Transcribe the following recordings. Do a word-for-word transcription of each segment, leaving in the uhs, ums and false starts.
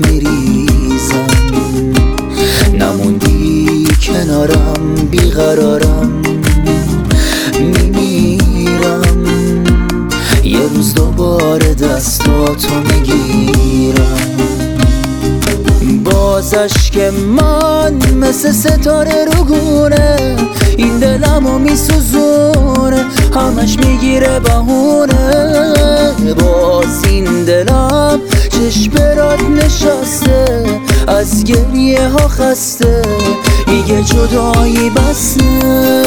میریزم. نموندی کنارم بیقرارم میمیرم. یه روز دوباره دستاتو میگیرم. باز اشک من مثل ستاره رو گونه این دلمو میسوزونه، همش میگیره بهونه. باز این دلم چشم برات نشسته، از گریه ها خسته، میگه جدایی بسه.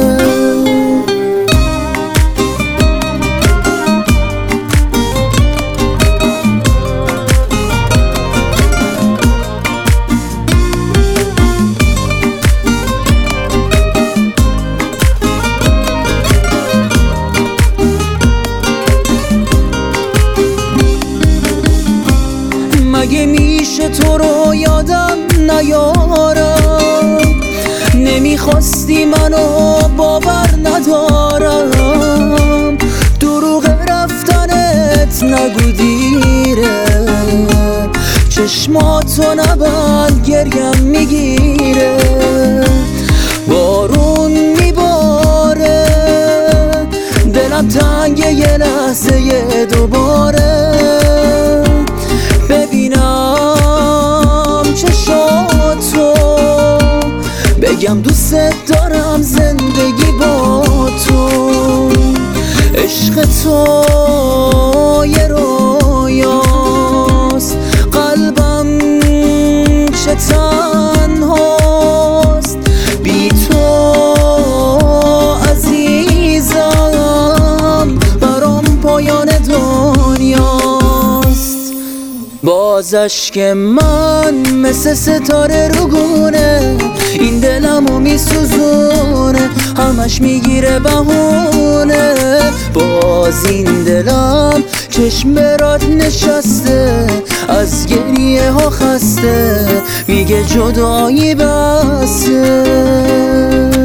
مگه میشه تو رو یادم نیارم؟ نمیخواستی منو باور ندارم. دروغ رفتنت نگو دیره، چشماتو نبند گریم میگیره. بارون میباره دلم تنگه یه لحظه دوباره. ببینم چشاتو بگم دوست دارم زندگی با تو. عشق تو یه رویاست، قلبم چه تنهاست بی تو عزیزم، برام پایان دنیاست. باز اشک من مثل ستاره رو گونه این دلمو میسوزونه، همش میگیره بهونه. باز این دلم چشم برات نشسته، از گریه ها خسته، میگه جدایی بسه.